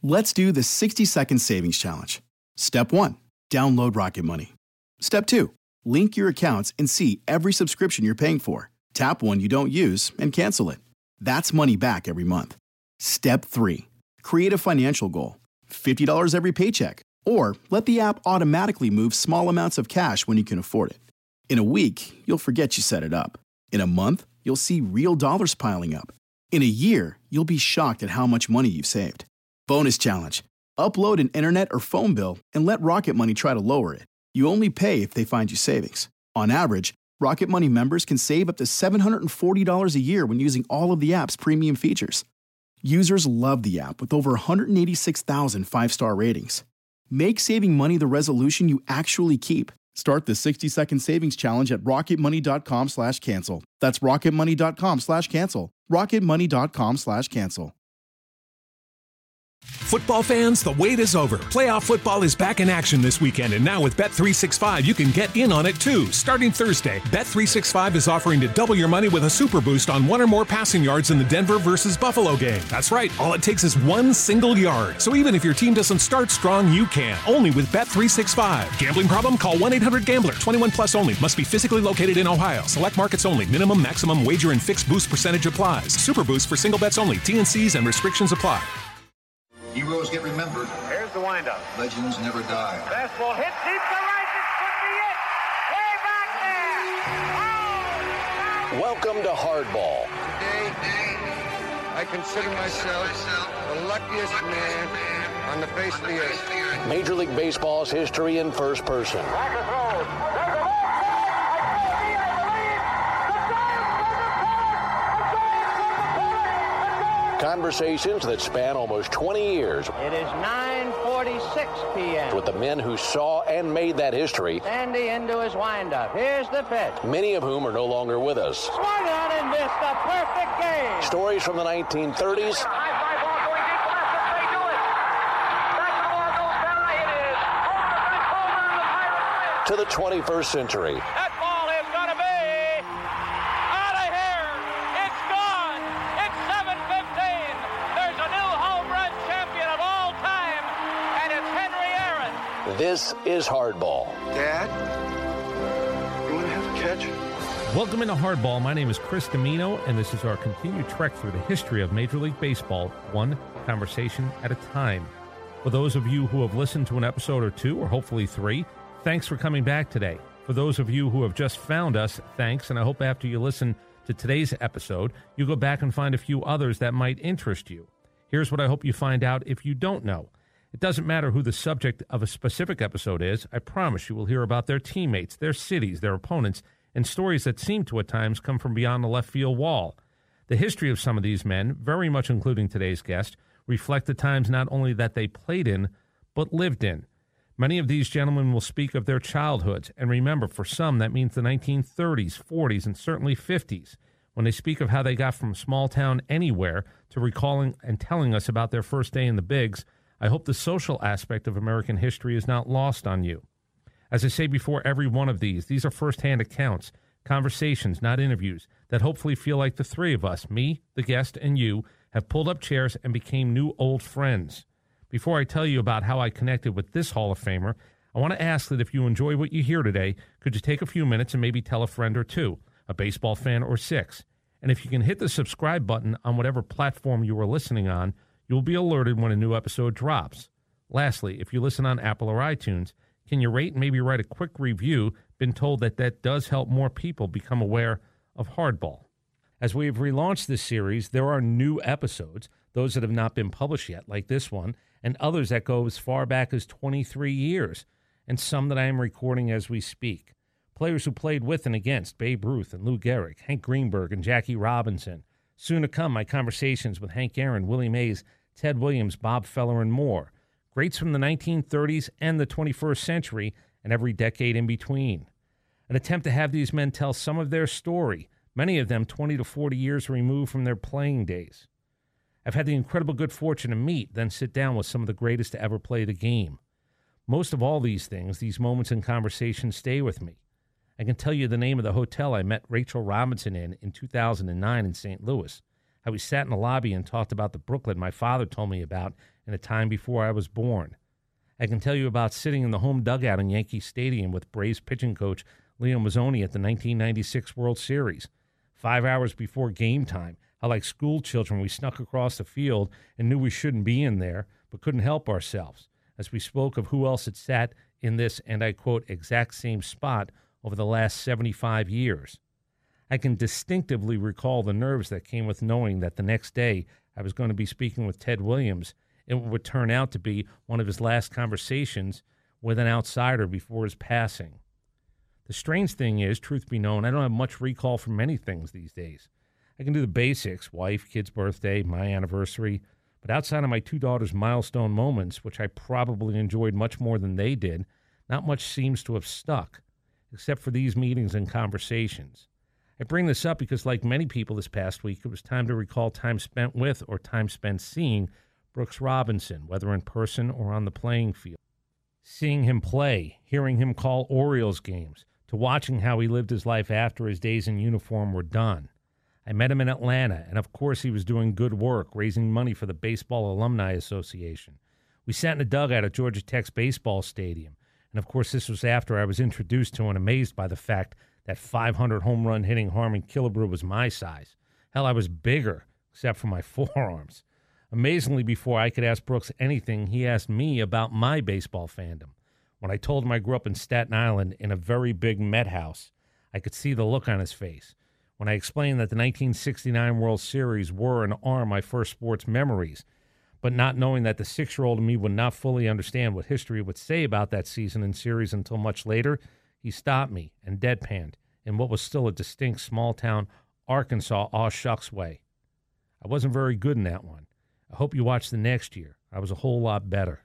Let's do the 60-second savings challenge. Step 1, download Rocket Money. Step 2, link your accounts and see every subscription you're paying for. Tap one you don't use and cancel it. That's money back every month. Step 3, create a financial goal. $50 every paycheck. Or let the app automatically move small amounts of cash when you can afford it. In a week, you'll forget you set it up. In a month, you'll see real dollars piling up. In a year, you'll be shocked at how much money you've saved. Bonus challenge. Upload an internet or phone bill and let Rocket Money try to lower it. You only pay if they find you savings. On average, Rocket Money members can save up to $740 a year when using all of the app's premium features. Users love the app with over 186,000 five-star ratings. Make saving money the resolution you actually keep. Start the 60-second savings challenge at rocketmoney.com/cancel. That's rocketmoney.com/cancel. rocketmoney.com/cancel. Football fans, the wait is over. Playoff football is back in action this weekend, and now with Bet365, you can get in on it too. Starting Thursday, Bet365 is offering to double your money with a super boost on one or more passing yards in the Denver versus Buffalo game. That's right, all it takes is one single yard. So even if your team doesn't start strong, you can. Only with Bet365. Gambling problem? Call 1-800-GAMBLER. 21 plus only. Must be physically located in Ohio. Select markets only. Minimum, maximum wager and fixed boost percentage applies. Super boost for single bets only. T&Cs and restrictions apply. Heroes get remembered. Here's the windup. Legends never die. Fastball hit deep to right. This could be it. Way back there. Oh, welcome to Hardball. Today, I consider myself the luckiest man on the face of the earth. Major League Baseball's history in first person. Conversations that span almost 20 years. It is 9:46 p.m. with the men who saw and made that history. Sandy into his windup. Here's the pitch. Many of whom are no longer with us. Swung on and missed a perfect game. Stories from the 1930s. high fly ball going deep left. If they do it. Back the ball goes down. It is over the Pirates. To the 21st century. That ball is going to be out of here. It's gone. It's 7:15. There's a new home run champion of all time, and it's Henry Aaron. This is Hardball. Dad, you want to have a catch? Welcome into Hardball. My name is Chris Domino, and this is our continued trek through the history of Major League Baseball, one conversation at a time. For those of you who have listened to an episode or two, or hopefully 3, thanks for coming back today. For those of you who have just found us, thanks, and I hope after you listen to today's episode, you go back and find a few others that might interest you. Here's what I hope you find out if you don't know. It doesn't matter who the subject of a specific episode is. I promise you will hear about their teammates, their cities, their opponents, and stories that seem to at times come from beyond the left field wall. The history of some of these men, very much including today's guest, reflect the times not only that they played in, but lived in. Many of these gentlemen will speak of their childhoods, and remember, for some, that means the 1930s, 40s, and certainly 50s. When they speak of how they got from small town anywhere to recalling and telling us about their first day in the bigs, I hope the social aspect of American history is not lost on you. As I say before every one of these are firsthand accounts, conversations, not interviews, that hopefully feel like the three of us, me, the guest, and you, have pulled up chairs and became new old friends. Before I tell you about how I connected with this Hall of Famer, I want to ask that if you enjoy what you hear today, could you take a few minutes and maybe tell a friend or two, a baseball fan or 6? And if you can hit the subscribe button on whatever platform you are listening on, you'll be alerted when a new episode drops. Lastly, if you listen on Apple or iTunes, can you rate and maybe write a quick review? Been told that does help more people become aware of Hardball. As we have relaunched this series, there are new episodes, those that have not been published yet, like this one, and others that go as far back as 23 years, and some that I am recording as we speak. Players who played with and against Babe Ruth and Lou Gehrig, Hank Greenberg and Jackie Robinson. Soon to come, my conversations with Hank Aaron, Willie Mays, Ted Williams, Bob Feller, and more. Greats from the 1930s and the 21st century, and every decade in between. An attempt to have these men tell some of their story, many of them 20 to 40 years removed from their playing days. I've had the incredible good fortune to meet, then sit down with some of the greatest to ever play the game. Most of all these things, these moments in conversation, stay with me. I can tell you the name of the hotel I met Rachel Robinson in 2009 in St. Louis. How we sat in the lobby and talked about the Brooklyn my father told me about in a time before I was born. I can tell you about sitting in the home dugout in Yankee Stadium with Braves pitching coach Leo Mazzoni at the 1996 World Series. 5 hours before game time, how like school children we snuck across the field and knew we shouldn't be in there, but couldn't help ourselves, as we spoke of who else had sat in this, and I quote, exact same spot over the last 75 years. I can distinctively recall the nerves that came with knowing that the next day I was going to be speaking with Ted Williams. It would turn out to be one of his last conversations with an outsider before his passing. The strange thing is, truth be known, I don't have much recall from many things these days. I can do the basics, wife, kid's birthday, my anniversary, but outside of my two daughters' milestone moments, which I probably enjoyed much more than they did, not much seems to have stuck, except for these meetings and conversations. I bring this up because, like many people this past week, it was time to recall time spent with or time spent seeing Brooks Robinson, whether in person or on the playing field. Seeing him play, hearing him call Orioles games, to watching how he lived his life after his days in uniform were done. I met him in Atlanta, and of course he was doing good work, raising money for the Baseball Alumni Association. We sat in a dugout at Georgia Tech's baseball stadium, and of course this was after I was introduced to and amazed by the fact that 500 home run hitting Harmon Killebrew was my size. Hell, I was bigger, except for my forearms. Amazingly, before I could ask Brooks anything, he asked me about my baseball fandom. When I told him I grew up in Staten Island in a very big Met house, I could see the look on his face. When I explained that the 1969 World Series were and are my first sports memories, but not knowing that the 6-year-old in me would not fully understand what history would say about that season and series until much later, he stopped me and deadpanned in what was still a distinct small-town Arkansas aw-shucks way. I wasn't very good in that one. I hope you watch the next year. I was a whole lot better.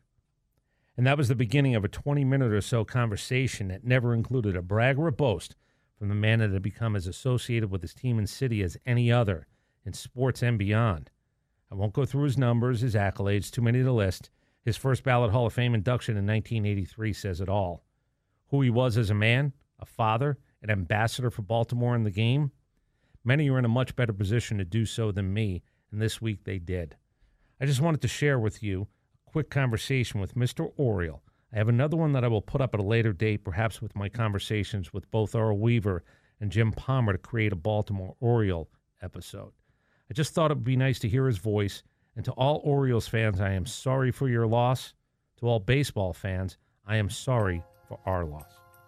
And that was the beginning of a 20-minute or so conversation that never included a brag or a boast from the man that had become as associated with his team and city as any other in sports and beyond. I won't go through his numbers, his accolades, too many to list. His first ballot Hall of Fame induction in 1983 says it all. Who he was as a man, a father, an ambassador for Baltimore in the game. Many are in a much better position to do so than me, and this week they did. I just wanted to share with you a quick conversation with Mr. Oriole. I have another one that I will put up at a later date, perhaps with my conversations with both Earl Weaver and Jim Palmer to create a Baltimore Oriole episode. I just thought it would be nice to hear his voice, and to all Orioles fans, I am sorry for your loss. To all baseball fans, I am sorry for our loss.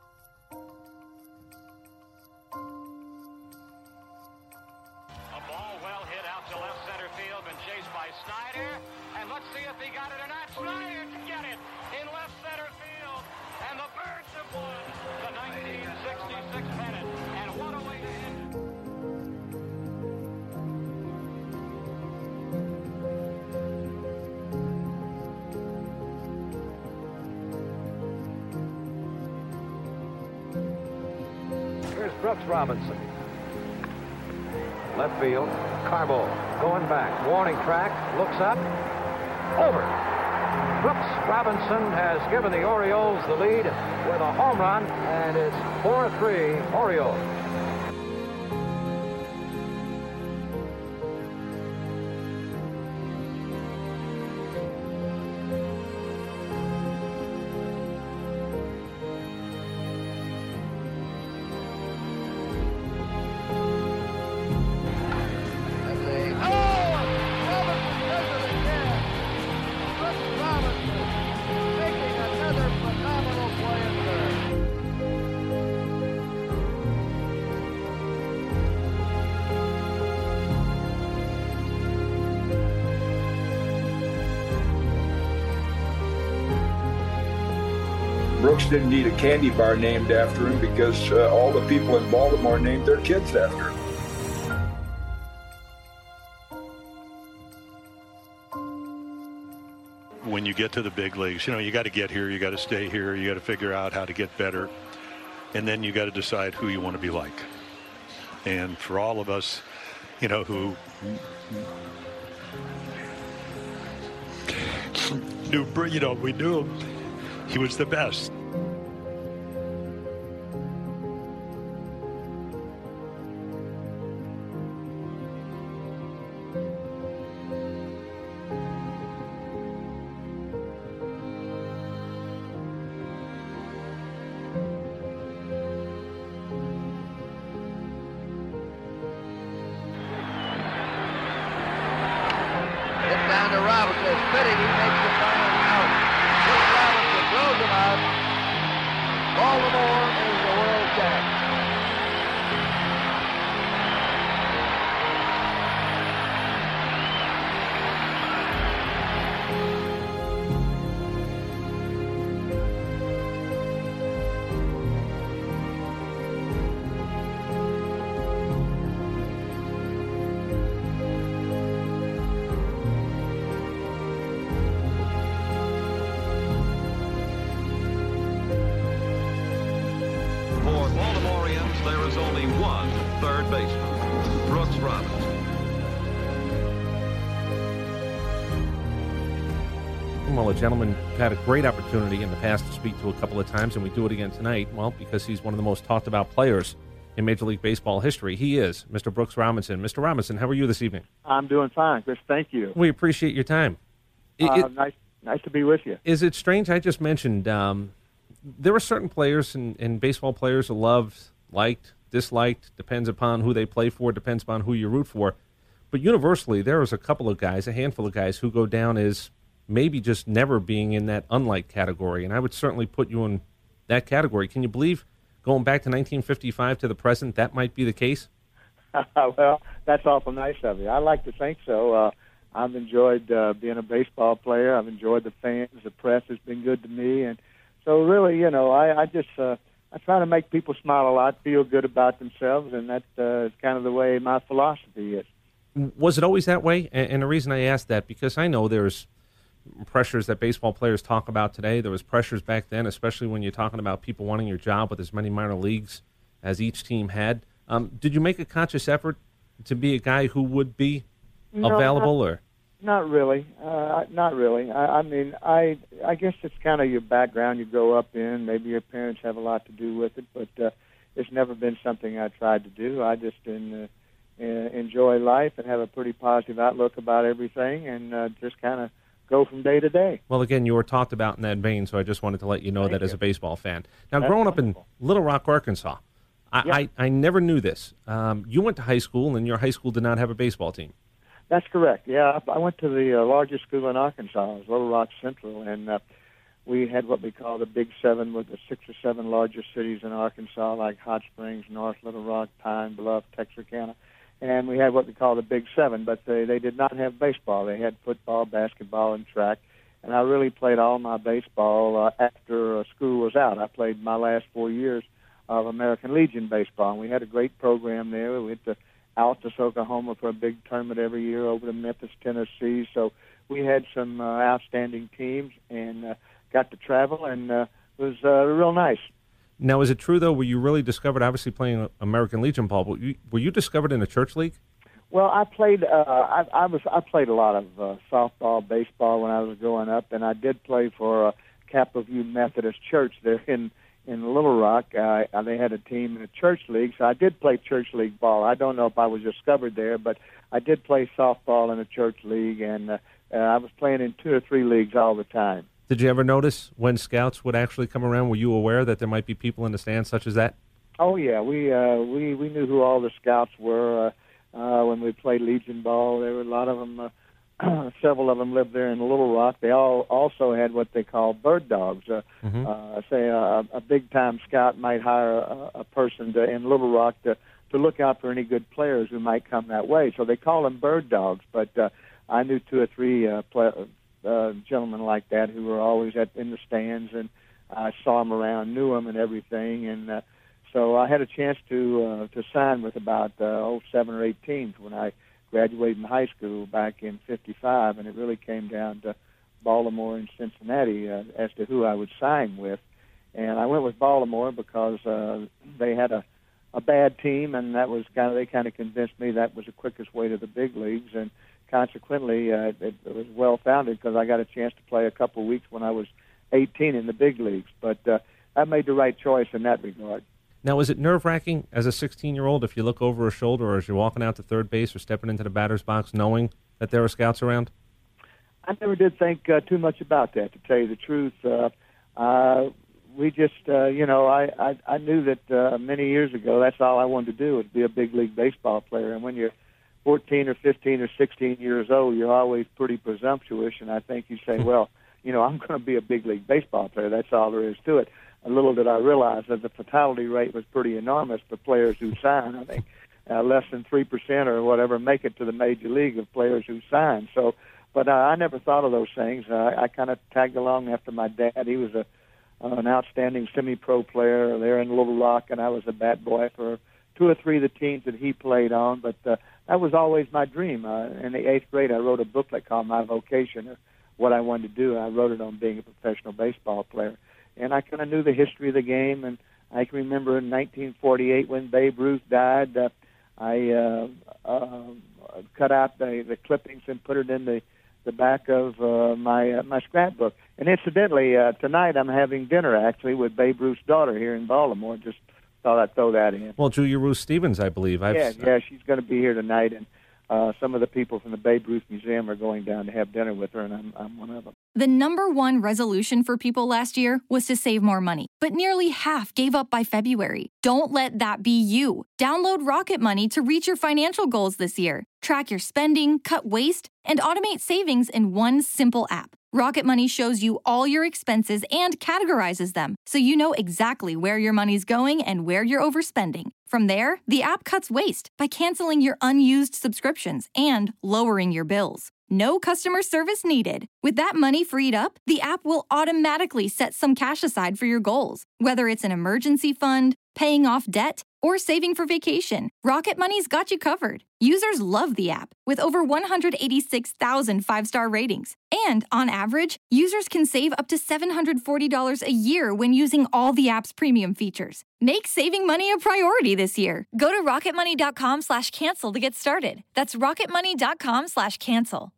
A ball well hit out to left center field, been chased by Snyder, and let's see if he got it or not. Snyder to get it in left center field, and the Birds have won the 1966 pennant, and what a way to end it. Here's Brooks Robinson. Left field, Carbo going back, warning track, looks up, over. Brooks Robinson has given the Orioles the lead with a home run, and it's 4-3 Orioles. Brooks didn't need a candy bar named after him because all the people in Baltimore named their kids after him. When you get to the big leagues, you got to get here, you got to stay here, you got to figure out how to get better, and then you got to decide who you want to be like. And for all of us, who knew, we knew him. He was the best. fitting he makes the final out. Brooks Robinson throws him out. Baltimore is the world champ. Third baseman, Brooks Robinson. Well, a gentleman had a great opportunity in the past to speak to a couple of times, and we do it again tonight, well, because he's one of the most talked about players in Major League Baseball history. He is Mr. Brooks Robinson. Mr. Robinson, how are you this evening? I'm doing fine, Chris. Thank you. We appreciate your time. Nice to be with you. Is it strange? I just mentioned there are certain players and baseball players who loved, liked, disliked, depends upon who they play for, depends upon who you root for. But universally, there is a couple of guys, a handful of guys, who go down as maybe just never being in that unlike category. And I would certainly put you in that category. Can you believe, going back to 1955 to the present, that might be the case? Well, that's awful nice of you. I like to think so. I've enjoyed being a baseball player. I've enjoyed the fans. The press has been good to me. And so really, you know, I just... I try to make people smile a lot, feel good about themselves, and that's kind of the way my philosophy is. Was it always that way? And the reason I ask that, because I know there's pressures that baseball players talk about today. There was pressures back then, especially when you're talking about people wanting your job with as many minor leagues as each team had. Did you make a conscious effort to be a guy who would be available? Or not really. Not really. I mean, I guess it's kind of your background you grow up in. Maybe your parents have a lot to do with it, but it's never been something I tried to do. I just enjoy life and have a pretty positive outlook about everything, and just kind of go from day to day. Well, again, you were talked about in that vein, so I just wanted to let you know that as a baseball fan. Now, growing up in Little Rock, Arkansas, I never knew this. You went to high school, and your high school did not have a baseball team. That's correct. Yeah, I went to the largest school in Arkansas, Little Rock Central, and we had what we call the Big Seven, with the 6 or 7 largest cities in Arkansas, like Hot Springs, North Little Rock, Pine Bluff, Texarkana, and we had what we call the Big Seven, but they did not have baseball. They had football, basketball, and track, and I really played all my baseball after school was out. I played my last 4 years of American Legion baseball, and we had a great program there. We went to Altus, Oklahoma for a big tournament every year, over to Memphis, Tennessee. So we had some outstanding teams and got to travel, and it was real nice. Now, is it true, though, were you really discovered, obviously playing American Legion ball, but were you discovered in a church league? Well, I played I played a lot of softball, baseball when I was growing up, and I did play for Capitol View Methodist Church there in Little Rock. They had a team in a church league, so I did play church league ball. I don't know if I was discovered there, but I did play softball in a church league, and I was playing in 2 or 3 leagues all the time. Did you ever notice when scouts would actually come around? Were you aware that there might be people in the stands such as that? Oh yeah, we knew who all the scouts were when we played Legion ball. There were a lot of them. Several of them lived there in Little Rock. They all also had what they call bird dogs. Say a big-time scout might hire a person in Little Rock to look out for any good players who might come that way. So they call them bird dogs. But I knew 2 or 3 gentlemen like that who were always in the stands, and I saw them around, knew them and everything. And so I had a chance to sign with about 7 or 8 teams when I graduated in high school back in '55, and it really came down to Baltimore and Cincinnati as to who I would sign with. And I went with Baltimore because they had a bad team, and that was they kind of convinced me that was the quickest way to the big leagues, and consequently it was well founded because I got a chance to play a couple of weeks when I was 18 in the big leagues. But I made the right choice in that regard. Now, is it nerve-wracking as a 16-year-old if you look over a shoulder or as you're walking out to third base or stepping into the batter's box knowing that there are scouts around? I never did think too much about that, to tell you the truth. We just, I knew that many years ago that's all I wanted to do was be a big league baseball player. And when you're 14 or 15 or 16 years old, you're always pretty presumptuous, and I think you say, well, I'm going to be a big league baseball player. That's all there is to it. A little did I realize that the fatality rate was pretty enormous for players who sign. I think less than 3% or whatever make it to the major league of players who sign. So, but I never thought of those things. I kind of tagged along after my dad. He was an outstanding semi-pro player there in Little Rock, and I was a bat boy for 2 or 3 of the teams that he played on. But that was always my dream. In the 8th grade, I wrote a booklet called My Vocation, or what I wanted to do. I wrote it on being a professional baseball player. And I kind of knew the history of the game, and I can remember in 1948 when Babe Ruth died, I cut out the clippings and put it in the back of my scrapbook. And incidentally, tonight I'm having dinner, actually, with Babe Ruth's daughter here in Baltimore. Just thought I'd throw that in. Well, Julia Ruth Stevens, I believe. Yeah, she's going to be here tonight, and some of the people from the Babe Ruth Museum are going down to have dinner with her, and I'm one of them. The number one resolution for people last year was to save more money, but nearly half gave up by February. Don't let that be you. Download Rocket Money to reach your financial goals this year. Track your spending, cut waste, and automate savings in one simple app. Rocket Money shows you all your expenses and categorizes them, so you know exactly where your money's going and where you're overspending. From there, the app cuts waste by canceling your unused subscriptions and lowering your bills. No customer service needed. With that money freed up, the app will automatically set some cash aside for your goals, whether it's an emergency fund, paying off debt, or saving for vacation. Rocket Money's got you covered. Users love the app, with over 186,000 five-star ratings. And on average, users can save up to $740 a year when using all the app's premium features. Make saving money a priority this year. Go to rocketmoney.com/cancel to get started. That's rocketmoney.com/cancel.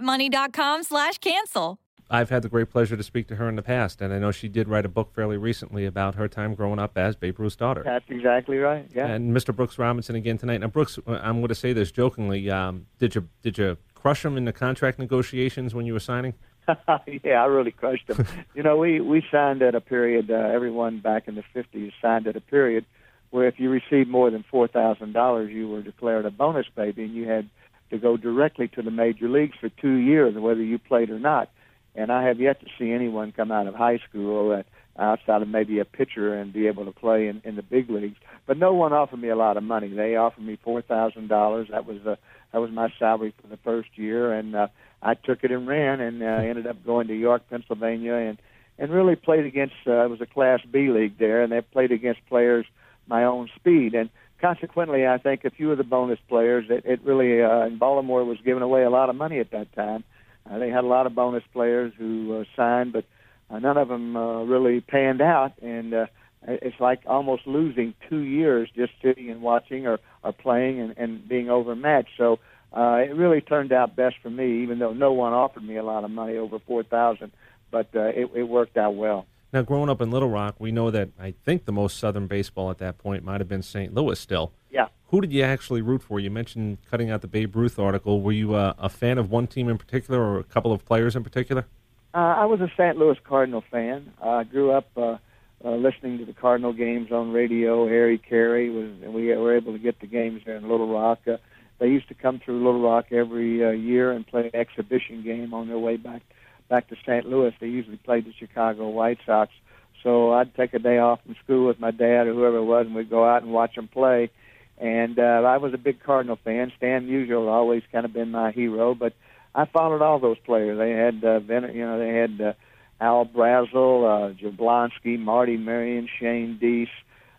rocketmoney.com/cancel. I've had the great pleasure to speak to her in the past, and I know she did write a book fairly recently about her time growing up as Babe Ruth's daughter. That's exactly right, yeah. And Mr. Brooks Robinson again tonight. Now, Brooks, I'm going to say this jokingly, did you crush him in the contract negotiations when you were signing? Yeah, I really crushed him. We signed at a period, everyone back in the 50s signed at a period where if you received more than $4,000, you were declared a bonus baby, and you had to go directly to the major leagues for 2 years, whether you played or not. And I have yet to see anyone come out of high school outside of maybe a pitcher and be able to play in the big leagues. But no one offered me a lot of money. They offered me $4,000. That was my salary for the first year, and I took it and ran, and ended up going to York, Pennsylvania, and really played against. It was a Class B league there, and they played against players my own speed. And consequently, I think a few of the bonus players, it really in Baltimore was giving away a lot of money at that time. They had a lot of bonus players who signed, but none of them really panned out, and it's like almost losing 2 years just sitting and watching or playing and being overmatched. So it really turned out best for me, even though no one offered me a lot of money, over $4,000, but it worked out well. Now, growing up in Little Rock, we know that I think the most Southern baseball at that point might have been St. Louis still. Yeah. Who did you actually root for? You mentioned cutting out the Babe Ruth article. Were you a fan of one team in particular or a couple of players in particular? I was a St. Louis Cardinal fan. I grew up listening to the Cardinal games on radio. Harry Carey and we were able to get the games there in Little Rock. They used to come through Little Rock every year and play an exhibition game on their way back to St. Louis. They usually played the Chicago White Sox. So I'd take a day off from school with my dad or whoever it was, and we'd go out and watch them play. And I was a big Cardinal fan. Stan Musial always kind of been my hero, but I followed all those players. They had they had Al Brazel, Jablonski, Marty Marion, Shane Deese,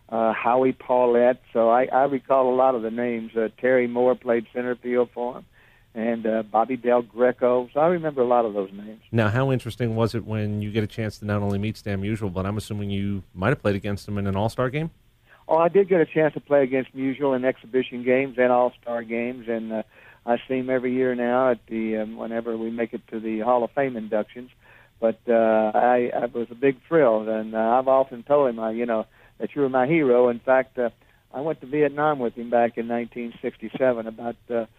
Howie Paulette. So I recall a lot of the names. Terry Moore played center field for him, and Bobby Del Greco. So I remember a lot of those names. Now, how interesting was it when you get a chance to not only meet Stan Musial, but I'm assuming you might have played against him in an All-Star game? Oh, I did get a chance to play against Musial in exhibition games and All-Star games, and I see him every year now at the whenever we make it to the Hall of Fame inductions. But I was a big thrill, and I've often told him, that you were my hero. In fact, I went to Vietnam with him back in 1967. About 6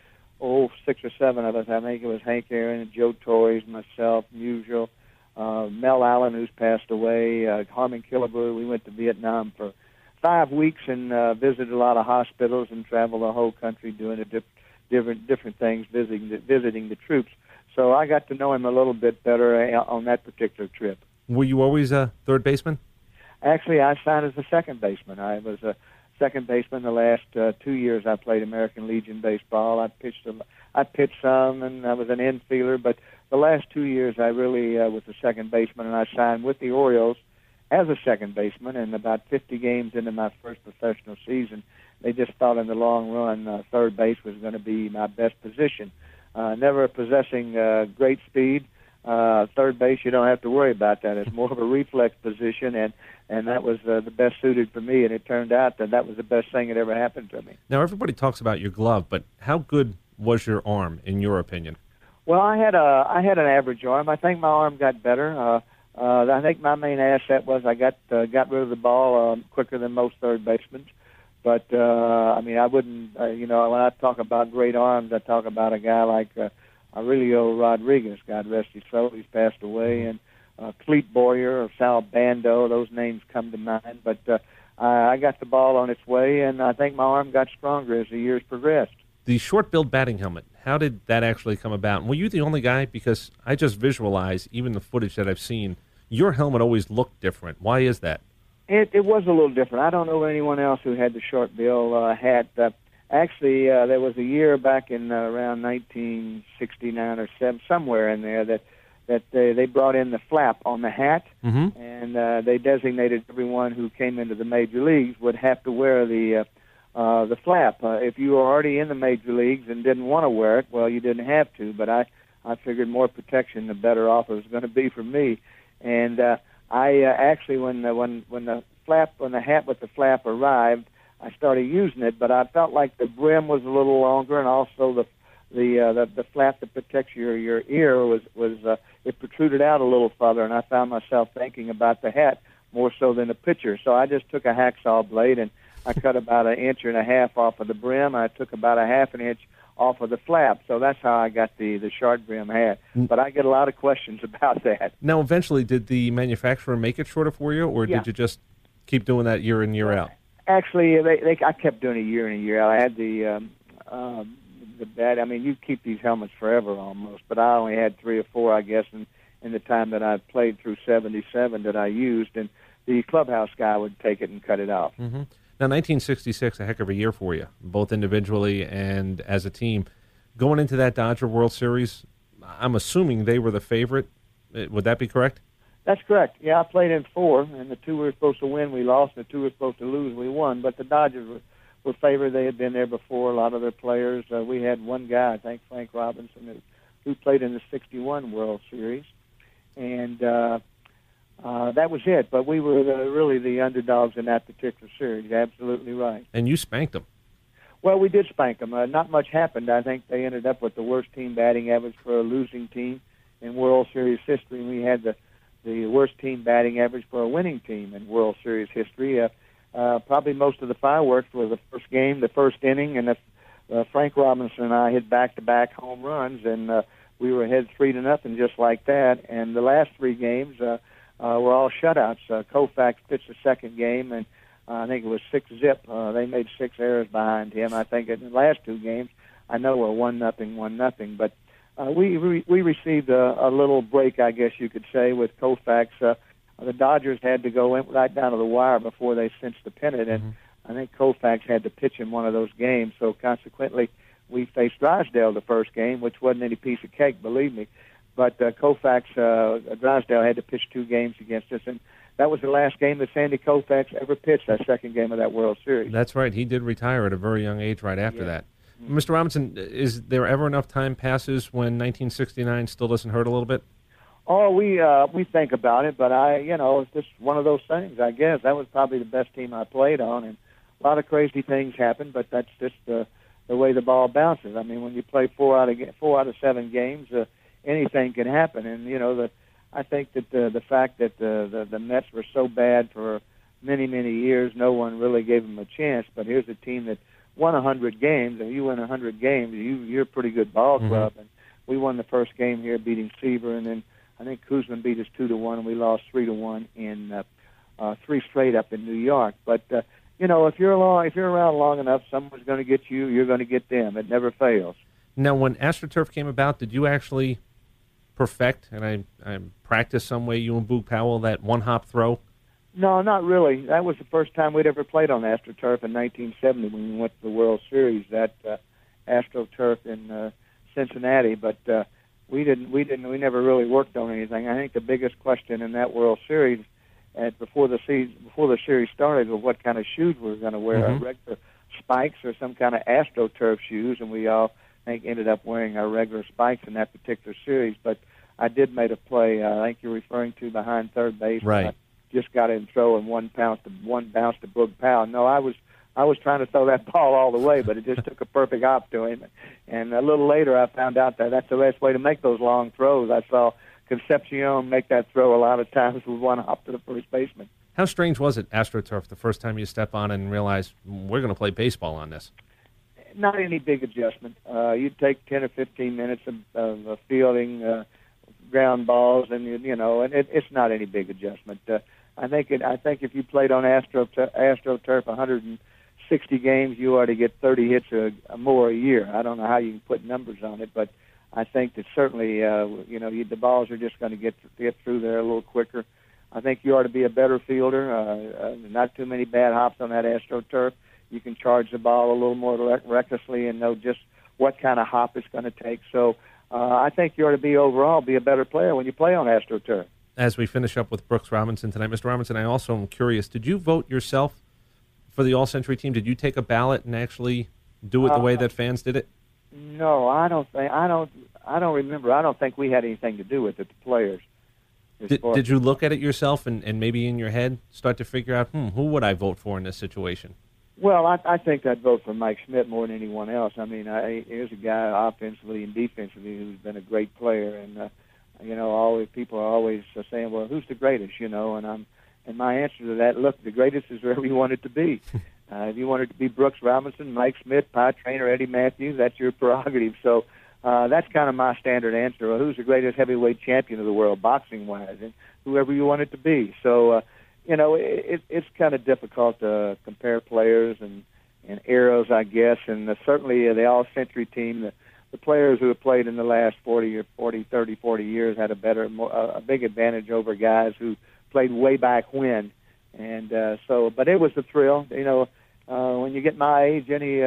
or 7 of us. I think it was Hank Aaron, Joe Torres, myself, Musial, Mel Allen, who's passed away, Harmon Killebrew. We went to Vietnam for 5 weeks and visited a lot of hospitals and traveled the whole country doing different things, visiting the troops. So I got to know him a little bit better on that particular trip. Were you always a third baseman? Actually, I signed as a second baseman. I was a second baseman the last 2 years I played American Legion baseball. I pitched some, and I was an infielder. But the last 2 years, I really was a second baseman, and I signed with the Orioles as a second baseman. And about 50 games into my first professional season, they just thought in the long run third base was going to be my best position. Never possessing great speed, third base, you don't have to worry about that. It's more of a reflex position, and that was the best suited for me, and it turned out that was the best thing that ever happened to me. Now, everybody talks about your glove, but how good was your arm, in your opinion? Well, I had an average arm. I think my arm got better. I think my main asset was I got rid of the ball quicker than most third basemen. But, I mean, I wouldn't, when I talk about great arms, I talk about a guy like Aurelio Rodriguez, God rest his soul, he's passed away, and Clete Boyer or Sal Bando, those names come to mind. But I got the ball on its way, and I think my arm got stronger as the years progressed. The short-billed batting helmet, how did that actually come about? And were you the only guy? Because I just visualize, even the footage that I've seen, your helmet always looked different. Why is that? It was a little different. I don't know anyone else who had the short bill hat. Actually, there was a year back in around 1969 or 7, somewhere in there, that they brought in the flap on the hat, and they designated everyone who came into the major leagues would have to wear the flap. If you were already in the major leagues and didn't want to wear it, well, you didn't have to. But I figured more protection, the better off it was going to be for me, and I actually, when the hat with the flap arrived, I started using it, but I felt like the brim was a little longer, and also the flap that protects your ear was it protruded out a little further, and I found myself thinking about the hat more so than the pitcher. So I just took a hacksaw blade and I cut about 1.5 inches off of the brim. I took about 1/2 inch off of the flap. So that's how I got the short brim hat. But I get a lot of questions about that. Now, eventually, did the manufacturer make it shorter for you, or did you just keep doing that year in, year out? Actually, I kept doing it year in and year out. I had the bat. I mean, you keep these helmets forever almost, but I only had 3 or 4, I guess, in the time that I played through 77 that I used, and the clubhouse guy would take it and cut it off. Mm-hmm. Now, 1966, a heck of a year for you, both individually and as a team. Going into that Dodger World Series, I'm assuming they were the favorite. Would that be correct? That's correct. Yeah, I played in 4, and the 2 we were supposed to win, we lost, and the 2 we were supposed to lose, we won. But the Dodgers were favored. They had been there before, a lot of their players. We had one guy, I think Frank Robinson, who played in the 61 World Series. And that was it. But we were really the underdogs in that particular series. Absolutely right. And you spanked them. Well, we did spank them. Not much happened. I think they ended up with the worst team batting average for a losing team in World Series history. We had the worst team batting average for a winning team in World Series history. Probably most of the fireworks were the first game, the first inning, and Frank Robinson and I hit back-to-back home runs, and we were ahead 3-0 just like that. And the last 3 games were all shutouts. Koufax pitched the second game, and I think it was 6-zip. They made 6 errors behind him. I think in the last 2 games, I know were 1-0, 1-0, but we received a little break, I guess you could say, with Koufax. The Dodgers had to go right down to the wire before they cinched the pennant, and I think Koufax had to pitch in one of those games. So consequently, we faced Drysdale the first game, which wasn't any piece of cake, believe me. But Drysdale had to pitch 2 games against us, and that was the last game that Sandy Koufax ever pitched, that second game of that World Series. That's right. He did retire at a very young age right after that. Mr. Robinson, is there ever enough time passes when 1969 still doesn't hurt a little bit? Oh, we think about it, but it's just one of those things, I guess. That was probably the best team I played on, and a lot of crazy things happen, but that's just the way the ball bounces. I mean, when you play 4 out of 7 games, anything can happen. And I think that the fact that the Mets were so bad for many, many years, no one really gave them a chance. But here's a team that won 100 games, and you win 100 games, you're a pretty good ball club. And we won the first game here, beating Seaver, and then I think Koosman beat us 2-1, and we lost 3-1 in 3 straight up in New York. But if you're around long enough, someone's going to get you. You're going to get them. It never fails. Now, when AstroTurf came about, did you actually perfect and I practiced some way, you and Boog Powell, that one-hop throw? No, not really. That was the first time we'd ever played on AstroTurf in 1970 when we went to the World Series at AstroTurf in Cincinnati. But we never really worked on anything. I think the biggest question in that World Series before the series started was what kind of shoes we were going to wear, regular spikes or some kind of AstroTurf shoes, and we all ended up wearing our regular spikes in that particular series. But I did make a play. I think you're referring to behind third base. Right. Just got in throw and one bounce to Boog Powell. No, I was trying to throw that ball all the way, but it just took a perfect hop to him. And a little later, I found out that that's the best way to make those long throws. I saw Concepcion make that throw a lot of times with one hop to the first baseman. How strange was it, AstroTurf, the first time you step on it and realize we're going to play baseball on this? Not any big adjustment. You take 10 or 15 minutes of fielding ground balls, and and it's not any big adjustment. I think if you played on AstroTurf 160 games, you ought to get 30 hits or more a year. I don't know how you can put numbers on it, but I think that certainly the balls are just going to get through there a little quicker. I think you ought to be a better fielder. Not too many bad hops on that AstroTurf. You can charge the ball a little more recklessly and know just what kind of hop it's going to take. So I think you ought to be a better player when you play on AstroTurf. As we finish up with Brooks Robinson tonight, Mr. Robinson, I also am curious, did you vote yourself for the All-Century team? Did you take a ballot and actually do it the way that fans did it? No, I don't remember. I don't think we had anything to do with it, the players. Did you look at it yourself and maybe in your head start to figure out, who would I vote for in this situation? Well, I think I'd vote for Mike Schmidt more than anyone else. I mean, here's a guy offensively and defensively who's been a great player, and people are always saying, "Well, who's the greatest?" And my answer to that, look, the greatest is wherever you want it to be. If you want it to be Brooks Robinson, Mike Schmidt, Pie Traynor, Eddie Matthews, that's your prerogative. So that's kind of my standard answer. Well, who's the greatest heavyweight champion of the world, boxing-wise, and whoever you want it to be. So. It's kind of difficult to compare players and eras, I guess, and certainly the All-Century team, the players who have played in the last 40 years had a big advantage over guys who played way back when, and but it was a thrill. When you get my age, any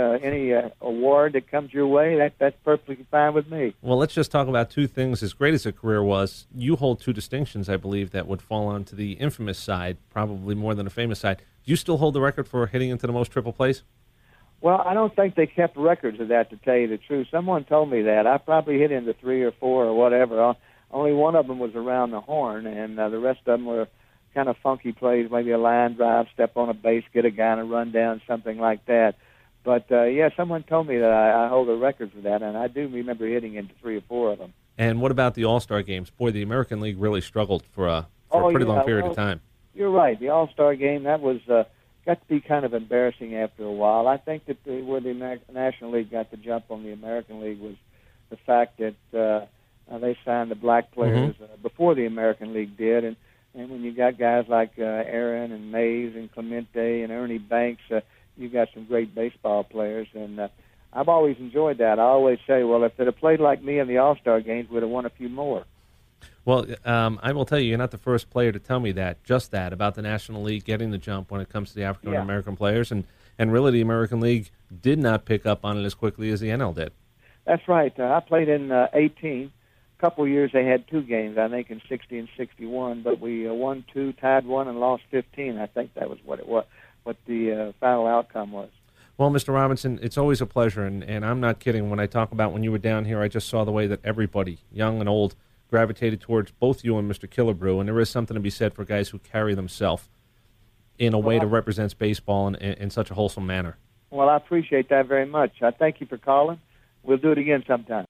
award that comes your way, that's perfectly fine with me. Well, let's just talk about two things. As great as a career was, you hold two distinctions, I believe, that would fall onto the infamous side, probably more than a famous side. Do you still hold the record for hitting into the most triple plays? Well, I don't think they kept records of that, to tell you the truth. Someone told me that. I probably hit into 3 or 4 or whatever. Only one of them was around the horn, and the rest of them were kind of funky plays, maybe a line drive, step on a base, get a guy in a run down, something like that. But, someone told me that I hold a record for that, and I do remember hitting into 3 or 4 of them. And what about the All-Star games? Boy, the American League really struggled for a pretty long period of time. You're right. The All-Star game, that was got to be kind of embarrassing after a while. I think that where the National League got the jump on the American League was the fact that they signed the black players before the American League did, and when you got guys like Aaron and Mays and Clemente and Ernie Banks, you got some great baseball players. And I've always enjoyed that. I always say, well, if they'd have played like me in the All-Star games, we'd have won a few more. Well, I will tell you, you're not the first player to tell me that, about the National League getting the jump when it comes to the African-American players. And really, the American League did not pick up on it as quickly as the NL did. That's right. I played in 18. Couple of years they had 2 games, I think, in 60 and 61, but we won 2, tied 1, and lost 15. I think that was what the final outcome was. Well, Mr. Robinson, it's always a pleasure, and I'm not kidding when I talk about when you were down here. I just saw the way that everybody, young and old, gravitated towards both you and Mr. Killebrew, and there is something to be said for guys who carry themselves in a way that represents baseball in such a wholesome manner. Well, I appreciate that very much. I thank you for calling. We'll do it again sometime.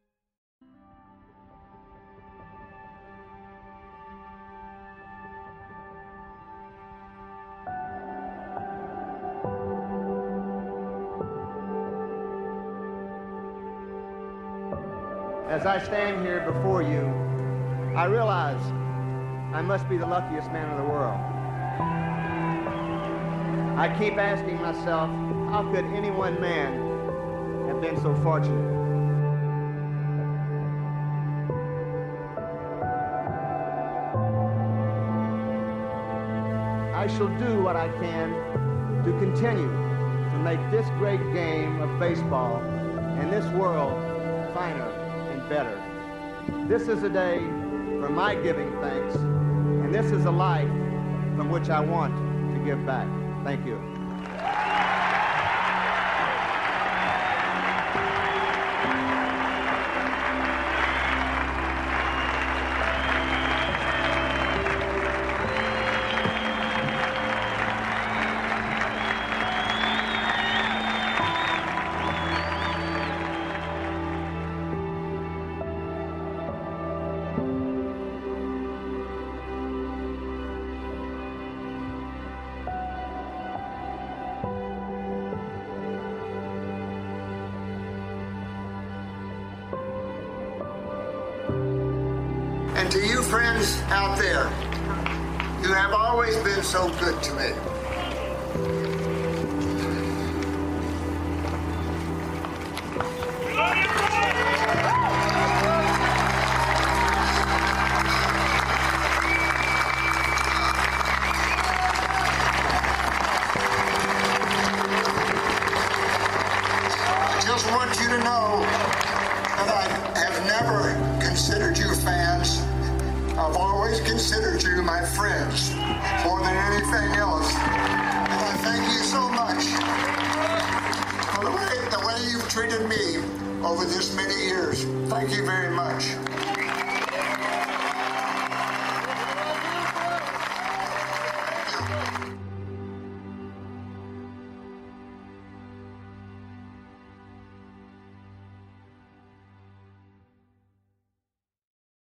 As I stand here before you, I realize I must be the luckiest man in the world. I keep asking myself, how could any one man have been so fortunate? I shall do what I can to continue to make this great game of baseball and this world finer and better. This is a day for my giving thanks, and this is a life from which I want to give back. Thank you. And to you friends out there, you have always been so good to me. I just want you to know that I have never considered you fans. I've always considered you my friends more than anything else. And I thank you so much for the way you've treated me over this many years. Thank you very much.